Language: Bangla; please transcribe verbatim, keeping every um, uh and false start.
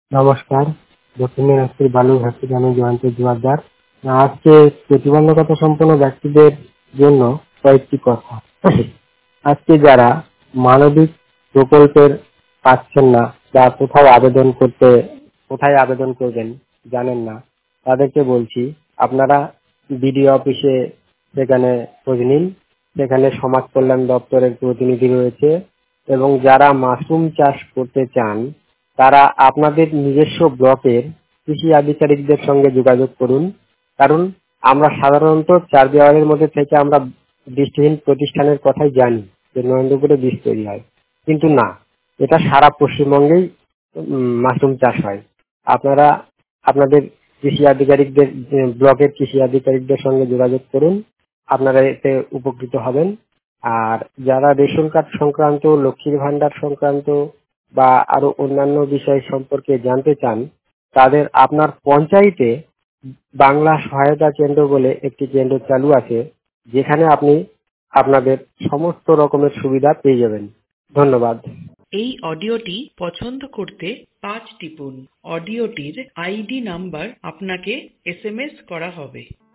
নমস্কার, দক্ষিণ দিনাজপুর বালুরঘাট থেকে আমি জয়ন্ত জোয়ারদার। আজকে প্রতিবন্ধকতা সম্পন্ন ব্যক্তিদের জন্য কয়েকটি কথা। আজকে যারা মানবিক প্রকল্পের পাচ্ছেন না বা কোথাও আবেদন করতে কোথায় আবেদন করবেন জানেন না, তাদেরকে বলছি আপনারা বিডিও অফিসে সেখানে খোঁজ নিন। সেখানে সমাজ কল্যাণ দপ্তরের প্রতিনিধি রয়েছে এবং যারা মাশরুম চাষ করতে চান তারা আপনাদের নিজস্ব ব্লকের কৃষি আধিকারিকদের সঙ্গে যোগাযোগ করুন। কারণ আমরা সাধারণত চার দেওয়ালের মধ্যে থেকে আমরা দৃষ্টিহীন প্রতিষ্ঠানের কথাই জানি যে নরেন্দ্রপুরে বীজ তৈরি হয়, কিন্তু না, এটা সারা পশ্চিমবঙ্গেই উম, মাশরুম চাষ হয়। আপনারা আপনাদের কৃষি আধিকারিকদের ব্লকের কৃষি আধিকারিকদের সঙ্গে যোগাযোগ করুন, আপনারা এতে উপকৃত হবেন। আর যারা রেশন কার্ড সংক্রান্ত, লক্ষ্মীর ভান্ডার সংক্রান্ত বা আরো অন্যান্য বিষয় সম্পর্কে জানতে চান, তাদের আপনার পঞ্চায়েতে বাংলা সহায়তা কেন্দ্র বলে একটি কেন্দ্র চালু আছে, যেখানে আপনি আপনাদের সমস্ত রকমের সুবিধা পেয়ে যাবেন। ধন্যবাদ। এই অডিওটি পছন্দ করতে পাঁচ টিপুন। অডিওটির আইডি নাম্বার আপনাকে এসএমএস করা হবে।